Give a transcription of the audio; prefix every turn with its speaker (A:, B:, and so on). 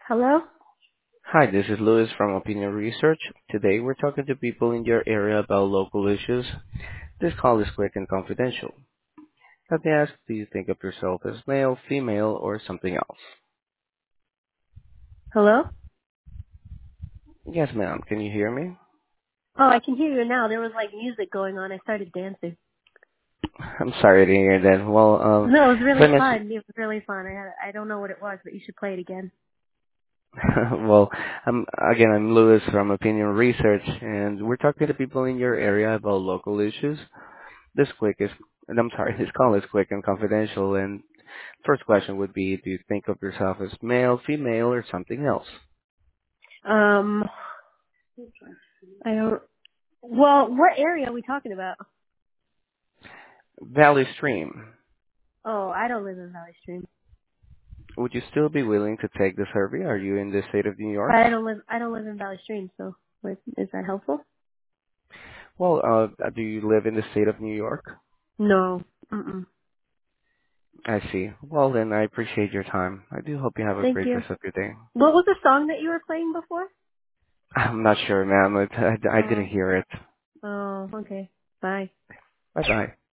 A: Hello?
B: Hi, this is Louis from Opinion Research. Today we're talking to people in your area about local issues. This call is quick and confidential. Let me ask, do you think of yourself as male, female, or something else?
A: Hello?
B: Yes, ma'am. Can you hear me?
A: Oh, I can hear you now. There was like music going on. I started dancing.
B: I'm sorry to hear that. Well,
A: No, it was
B: as I
A: really
B: mentioned,
A: fun. It was really fun. I don't know what it was, but you should play it again.
B: well, I'm Louis from Opinion Research, and we're talking to people in your area about local issues. This call is quick and confidential, and first question would be, do you think of yourself as male, female, or something else?
A: Um, I don't. Well, what area are we talking about?
B: Valley Stream.
A: Oh, I don't live in Valley Stream.
B: Would you still be willing to take the survey? Are you in the state of New York?
A: I don't live in Valley Stream. So, is that helpful?
B: Well, do you live in the state of New York?
A: No. Mm-mm.
B: I see. Well, then I appreciate your time. I do hope you have a
A: Thank
B: great
A: you.
B: rest of your day.
A: What was the song that you were playing before?
B: I'm not sure, ma'am. I didn't
A: Oh.
B: hear it.
A: Oh. Okay. Bye.
B: Bye-bye.